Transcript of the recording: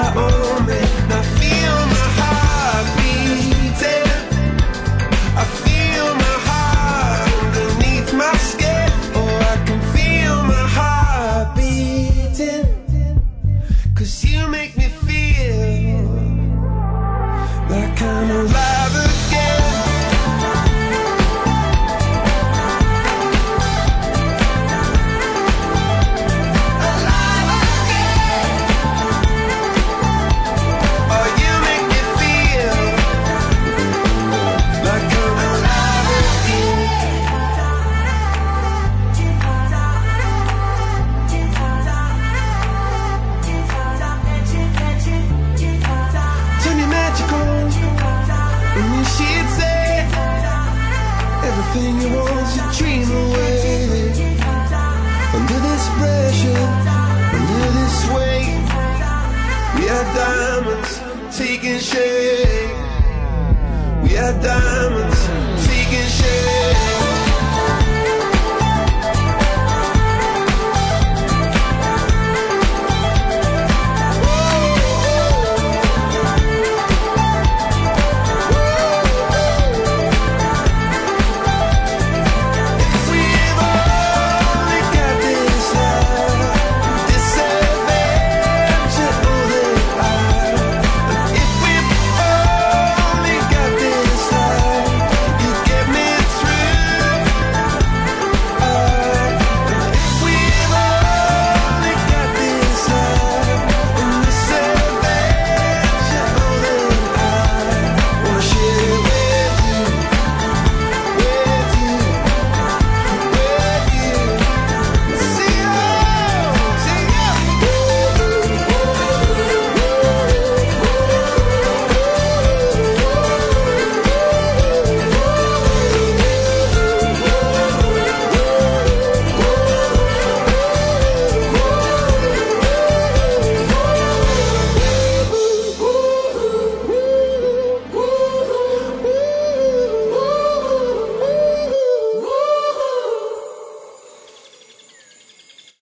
own me. I feel my heart beating. I feel my heart underneath my skin. Oh, I can feel my heart beating. 'Cause you make me feel like I'm alive again. Alive again. Oh, you make me feel like I'm alive again. Turn your magic on, and then she'd say everything you want to dream away. Under this pressure, under this weight, we are diamonds taking shape. We are diamonds taking shape.